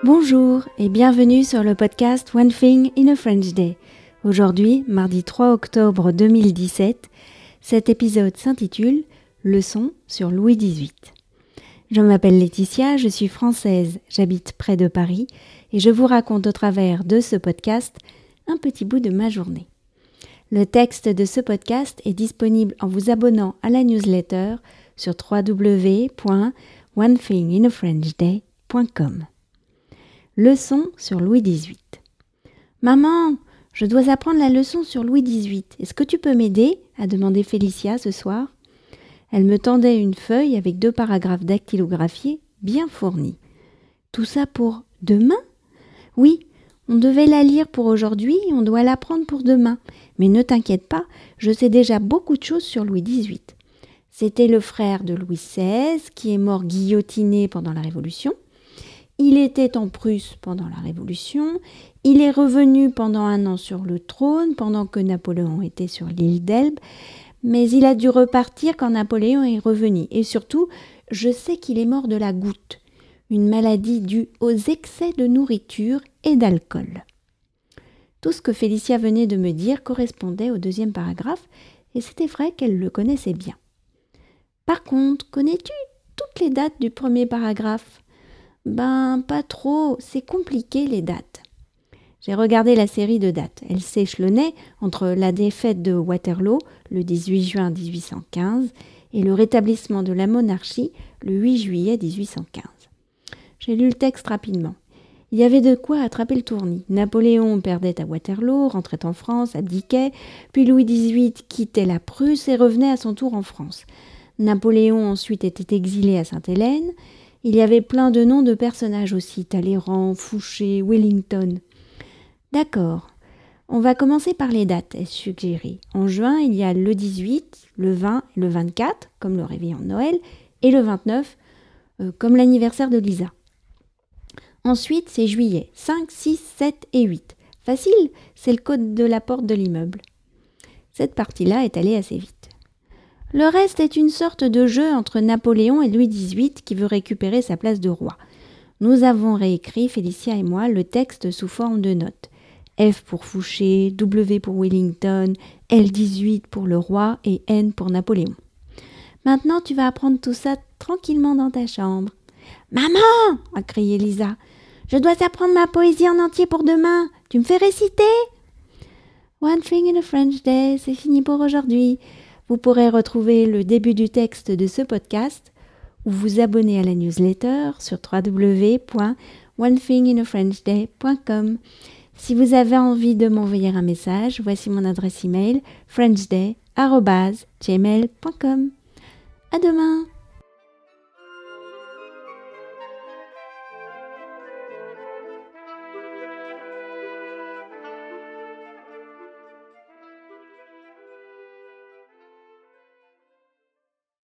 Bonjour et bienvenue sur le podcast One Thing in a French Day. Aujourd'hui, mardi 3 octobre 2017, cet épisode s'intitule « Leçon sur Louis XVIII ». Je m'appelle Laetitia, je suis française, j'habite près de Paris et je vous raconte au travers de ce podcast un petit bout de ma journée. Le texte de ce podcast est disponible en vous abonnant à la newsletter sur www.onethinginafrenchday.com. Leçon sur Louis XVIII. Maman, je dois apprendre la leçon sur Louis XVIII. Est-ce que tu peux m'aider ? A demandé Félicia ce soir. Elle me tendait une feuille avec 2 paragraphes dactylographiés bien fournis. Tout ça pour demain ? Oui, on devait la lire pour aujourd'hui et on doit l'apprendre pour demain. Mais ne t'inquiète pas, je sais déjà beaucoup de choses sur Louis XVIII. C'était le frère de Louis XVI qui est mort guillotiné pendant la Révolution. Il était en Prusse pendant la Révolution, il est revenu pendant 1 an sur le trône pendant que Napoléon était sur l'île d'Elbe, mais il a dû repartir quand Napoléon est revenu. Et surtout, je sais qu'il est mort de la goutte, une maladie due aux excès de nourriture et d'alcool. Tout ce que Félicia venait de me dire correspondait au 2e paragraphe, et c'était vrai qu'elle le connaissait bien. Par contre, connais-tu toutes les dates du 1er paragraphe ? Pas trop, c'est compliqué les dates. J'ai regardé la série de dates. Elle s'échelonnait entre la défaite de Waterloo, le 18 juin 1815, et le rétablissement de la monarchie, le 8 juillet 1815. J'ai lu le texte rapidement. Il y avait de quoi attraper le tournis. Napoléon perdait à Waterloo, rentrait en France, abdiquait, puis Louis XVIII quittait la Prusse et revenait à son tour en France. Napoléon ensuite était exilé à Sainte-Hélène. Il y avait plein de noms de personnages aussi, Talleyrand, Fouché, Wellington. D'accord, on va commencer par les dates, ai-je suggéré. En juin, il y a le 18, le 20 et le 24, comme le réveillon de Noël, et le 29, comme l'anniversaire de Lisa. Ensuite, c'est juillet, 5, 6, 7 et 8. Facile, c'est le code de la porte de l'immeuble. Cette partie-là est allée assez vite. Le reste est une sorte de jeu entre Napoléon et Louis XVIII qui veut récupérer sa place de roi. Nous avons réécrit, Félicia et moi, le texte sous forme de notes. F pour Fouché, W pour Wellington, L18 pour le roi et N pour Napoléon. Maintenant, tu vas apprendre tout ça tranquillement dans ta chambre. « Maman !» a crié Lisa. « Je dois apprendre ma poésie en entier pour demain. Tu me fais réciter ?» One Thing in a French Day, c'est fini pour aujourd'hui. Vous pourrez retrouver le début du texte de ce podcast ou vous abonner à la newsletter sur www.onethinginafrenchday.com. Si vous avez envie de m'envoyer un message, voici mon adresse email frenchday@gmail.com. À demain!